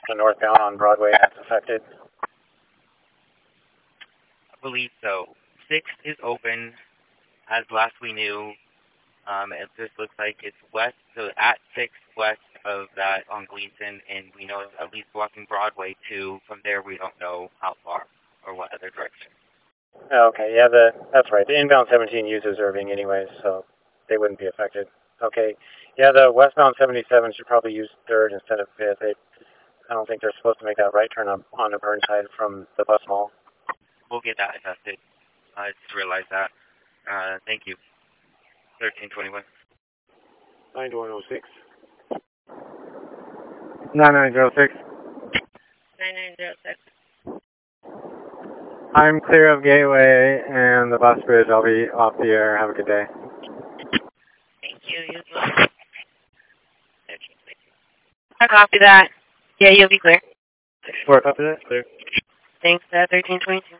the northbound on Broadway that's affected? I believe so. 6 is open, as last we knew. It just looks like it's west, so at 6 west of that on Gleason, and we know it's at least blocking Broadway too. From there, we don't know how far or what other direction. Okay, yeah, that's right. The inbound 17 uses Irving anyways, so they wouldn't be affected. Okay, yeah, the westbound 77 should probably use 3rd instead of 5th. I don't think they're supposed to make that right turn on the Burnside from the bus mall. We'll get that adjusted. I just realized that. Thank you. 1321. 9106. 9906. 9906. I'm clear of Gateway and the bus bridge. I'll be off the air. Have a good day. Thank you. You as well. I copy that. Yeah, you'll be clear. Copy that. Clear. Thanks, 1322.